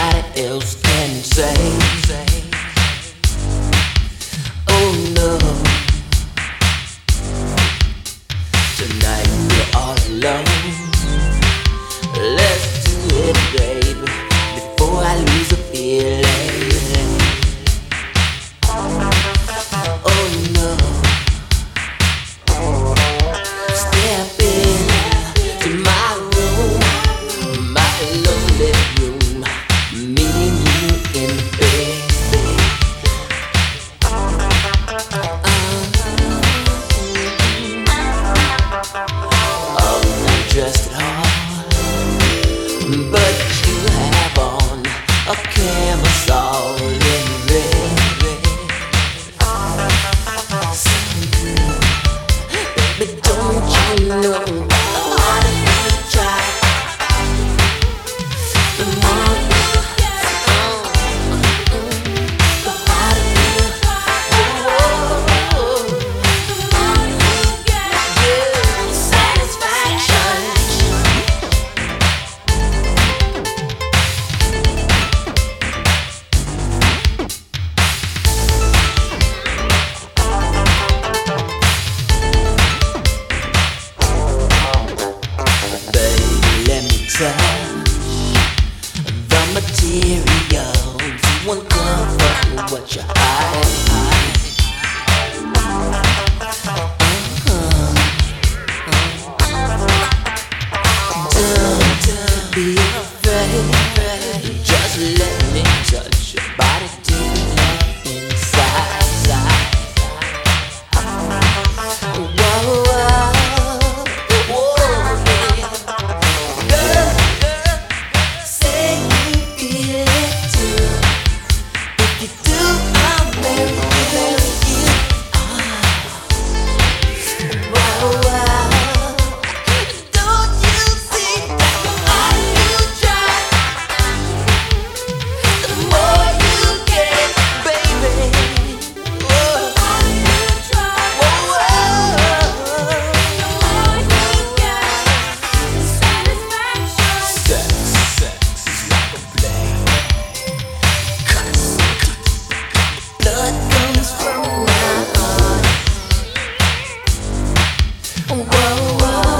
nobody else can say. Oh no, tonight we're all alone. Let's do it, baby, before I lose a feeling. Oh no, step into my room, my lonely room, me and you in the bed. Dressed at all, but you have on a camisole in red. Baby, don't you know the harder you try, the more you the harder you satisfaction. Touch the material, you uncover what you hide. Don't be afraid, just let me touch your body deep inside. Whoa, whoa, yeah.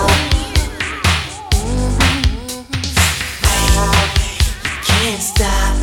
Stop.